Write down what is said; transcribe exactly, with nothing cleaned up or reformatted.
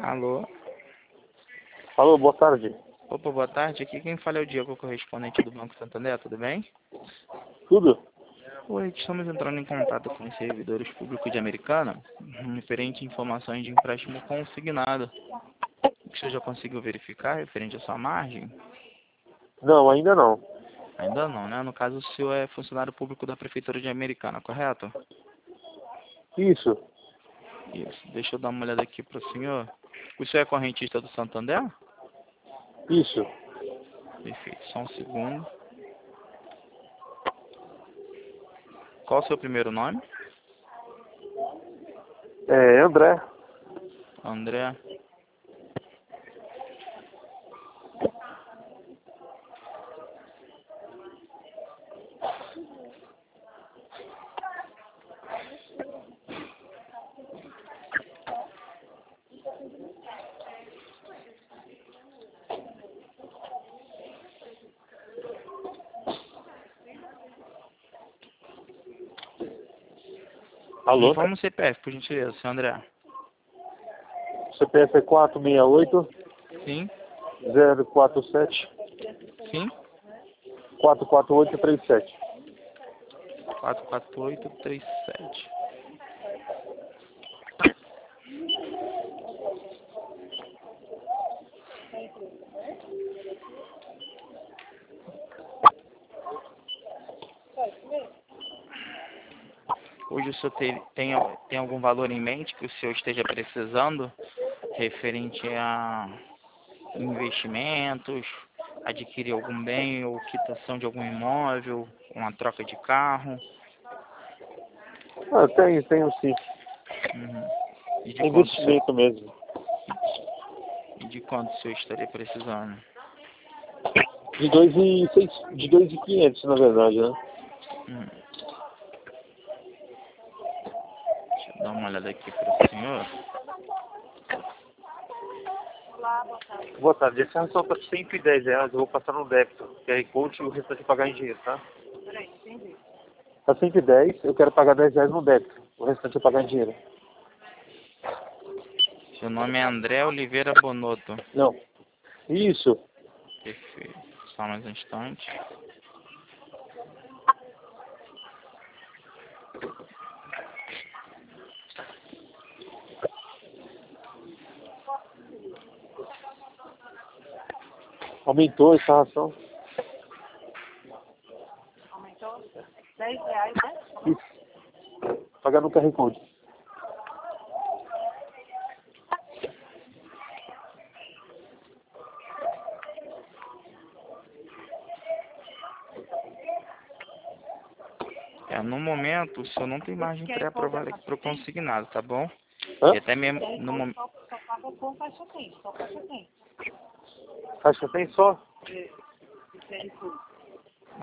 Alô? Alô, boa tarde. Opa, boa tarde. Aqui quem fala é o Diego, correspondente do Banco Santander, tudo bem? Tudo? Oi, estamos entrando em contato com os servidores públicos de Americana, referente a informações de empréstimo consignado. O senhor já conseguiu verificar referente à sua margem? Não, ainda não. Ainda não, né? No caso, o senhor é funcionário público da Prefeitura de Americana, correto? Isso. Isso. Deixa eu dar uma olhada aqui para o senhor. O senhor é correntista do Santander? Isso. Perfeito. Só um segundo. Qual o seu primeiro nome? É, André. André. Alô? Informa o C P F, por gentileza, seu André. C P F é quatro seis oito, Sim, zero quatro sete, sim. quatro quatro oito três sete. quatro quatro oito três sete. Hoje o senhor tem, tem, tem algum valor em mente que o senhor esteja precisando referente a investimentos, adquirir algum bem ou quitação de algum imóvel, uma troca de carro? Ah, tenho, tenho sim. Uhum. E de É quanto o senhor, investimento mesmo. e de quanto o senhor estaria precisando? De dois e seis, de dois e quinhentos, na verdade, né? Hum. Deixa eu dar uma olhada aqui para o senhor. Boa tarde. Essa só para cento e dez reais, eu vou passar no débito. Q R Code e o restante pagar em dinheiro, tá? Tá cento e dez, eu quero pagar dez reais no débito. O restante eu pagar em dinheiro. Seu nome é André Oliveira Bonotto. Não. Isso. Perfeito. Só mais um instante. Aumentou essa ração. Aumentou dez reais, né? Isso. Pagar no Q R Code. É, no momento, o senhor não tem margem pré-aprovada aqui para o consignado, tá bom? Hã? E até mesmo no momento. Só, só paga com caixa tem, só caixa tem. Caixa tem só? De, de Q R Code.